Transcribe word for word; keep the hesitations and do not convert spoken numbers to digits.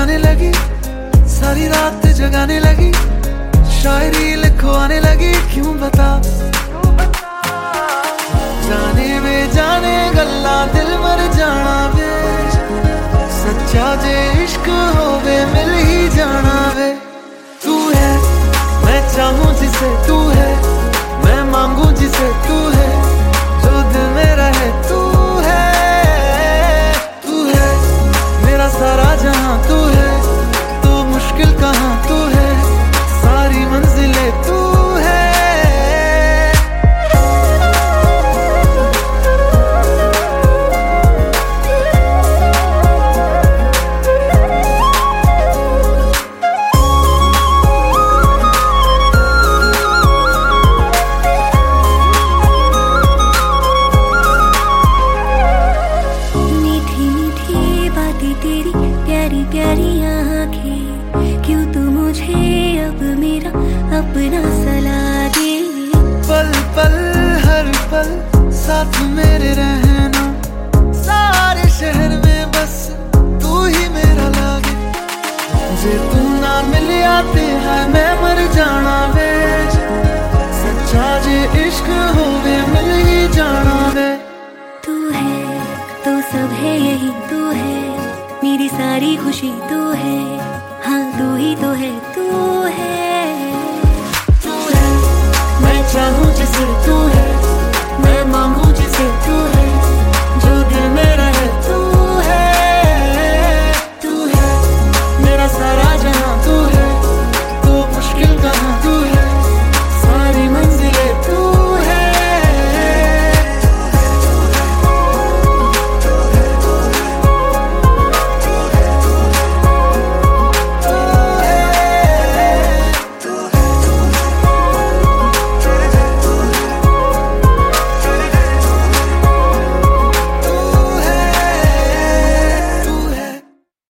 आने लगी, सारी रात जगाने लगी, शायरी लिखवाने लगी, क्यों बता जाने वे जाने गल्ला दिल मर जाना वे, सच्चा जे इश्क होवे मिल ही जाना वे। तू है मैं चाहूं जिसे तू है, मैं मांगू जिसे तू है, जो दिल में रहे तू है। तू है मेरा सारा जहां, तू है तो मुश्किल कहां, तू है सारी मंजिलें तू है। तेरी प्यारी प्यारी आँखें, क्यों तू मुझे अब मेरा अपना सा लागे। पल पल हर पल साथ मेरे रहना, सारे शहर में बस तू ही मेरा लागे। जे तू ना मिल आते है मैं मर जाना वे, सच्चा जे इश्क होवे मिल ही जाना वे। तू है तो सब है यही, तू है मेरी सारी खुशी, तू है हाँ तू ही तो है, तू है। तू है मैं चाहूं जिसे तू